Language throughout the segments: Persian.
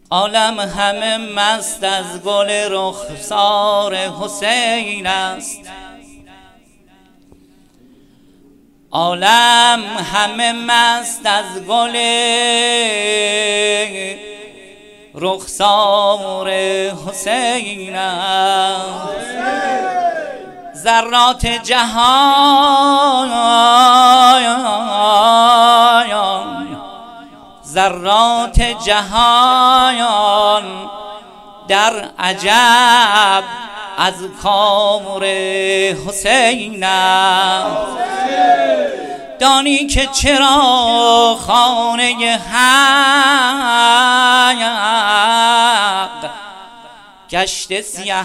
عالم همه مست از گل رخسار حسین است. عالم همه مست از گل رخسار حسین است. ذرات جهان ذرات جهان در عجب از کار حسین است. دانی که چرا خانه حق گشته سیه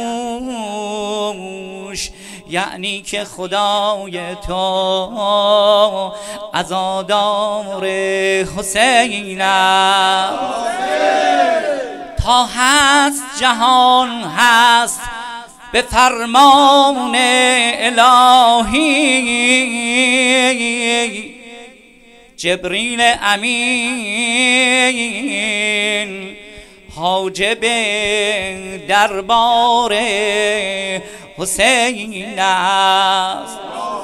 پوش، یعنی که خدای تو عزادار حسین است. تا هست جهان هست به فرمان الهی، جبریل امین حاجب دربار حسین است.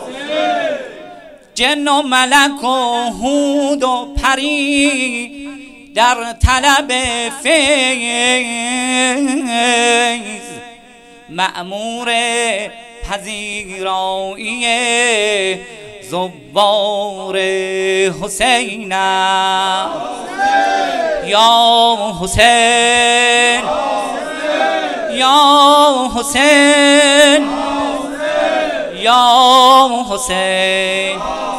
جن و ملک و هود و پری در طلب فیض مأمور پذیرایی زوار حسین است. یا حسین یا حسین یا حسین،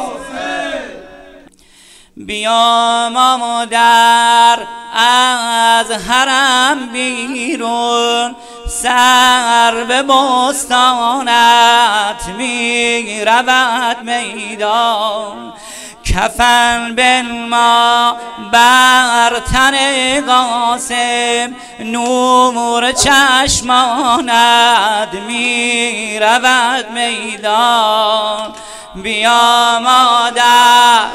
بیا مادر از حرم بیرون، سر به بستانت می رود میدان. کفن بنما بر تن قاسم، نور چشمانت می رود میدان. بیا مادر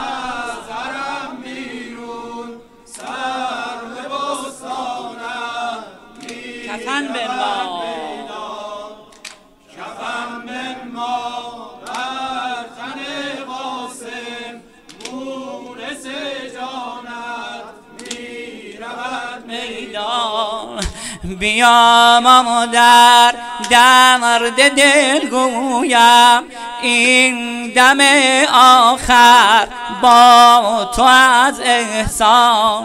کفن بنما بر تن قاسم، مونس جانت می رود میدان. بیا مادر درد دل گویم، این دم آخر با تو از احسان.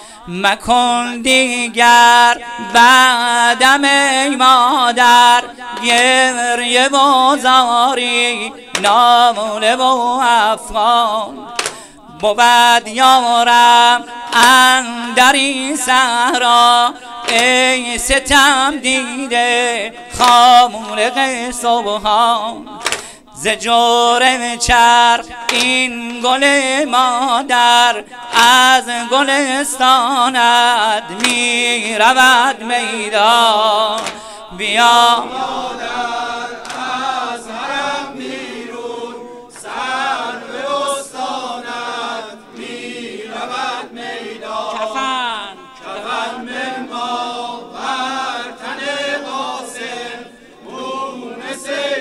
مکن دیگر بعدم ای مادر گریه و زاری، ناله و افغان. بود یارم اندری صحرا، ای ستم دیده خاموش سبحان. ز جور چرخ این گل مادر، از گلستانت می رود میدان. بیا مادر از حرم بیرون، سر به بستانت می رود میدان. کفن بنما بر تن قاسم، مونس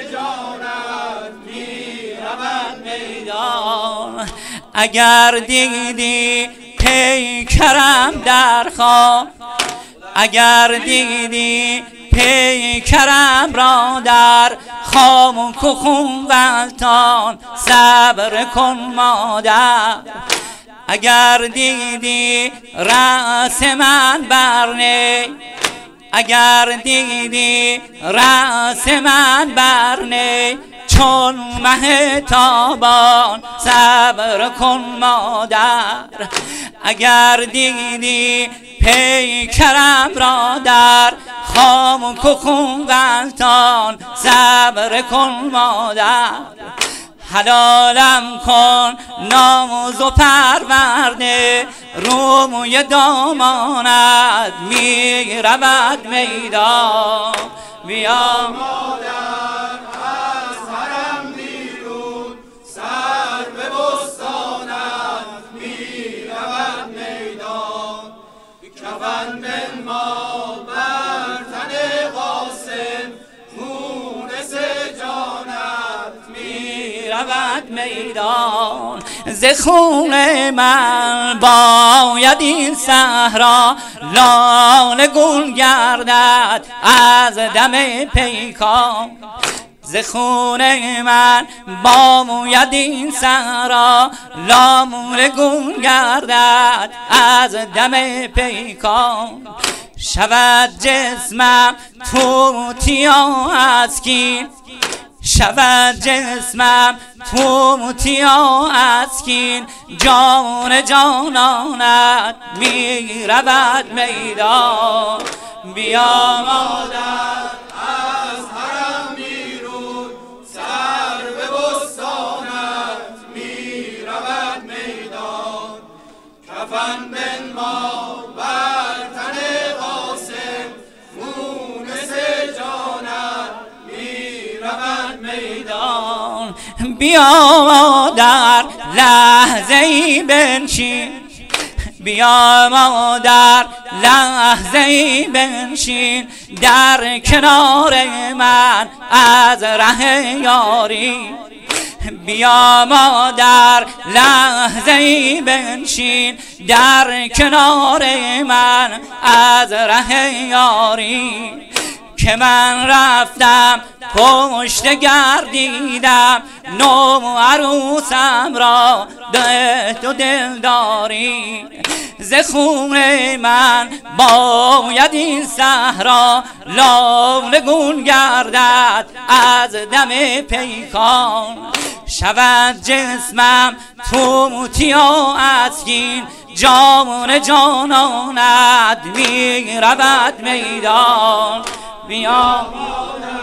جانت می رود میدان. اگر دیدی پیکرم در خواب، اگر دیدی پیکرم را در خام و خون ولتان، صبر کن مادر. اگر دیدی رأس من برنه، اگر دیدی رأس من برنه چون مه تابان، صبر کن مادر. اگر دیدی پیکرم را در خام و خون غلطان، صبر کن مادر. حلالم کن ناز و پرورده، روی دامانت می رود میدان. بیا مادر از حرم بیرون، سر به بستانت می رود میدان. کفن بنما بر تن قاسم، مونس جانت می رود میدان. ز خون من باید این صحرا لاله گون گردد از دم پیکان. ز خون من باید این صحرا لاله گون گردد از دم پیکان. شود جسمم توتیا از کین، شود جسمم توتیا از کین، جان جانانت می رود میدان. بیا مادر از حرم بیرون، سر به بستانت می رود میدان. کفن بنما بر تن قاسم، مونس جانت می رود میدان. بیا در لحظه‌ای بنشین، بیا مادر لحظه‌ای بنشین در کنار من از ره یاری. بیا مادر لحظه‌ای بنشین در کنار من از ره یاری. که من رفتم پشت گردیدم نو عروسم را دو دلداری. ز خون من باید این صحرا لاله گون گردد از دم پیکان. شود جسمم توتیا از کین، جان جانانت می رود میدان. بیا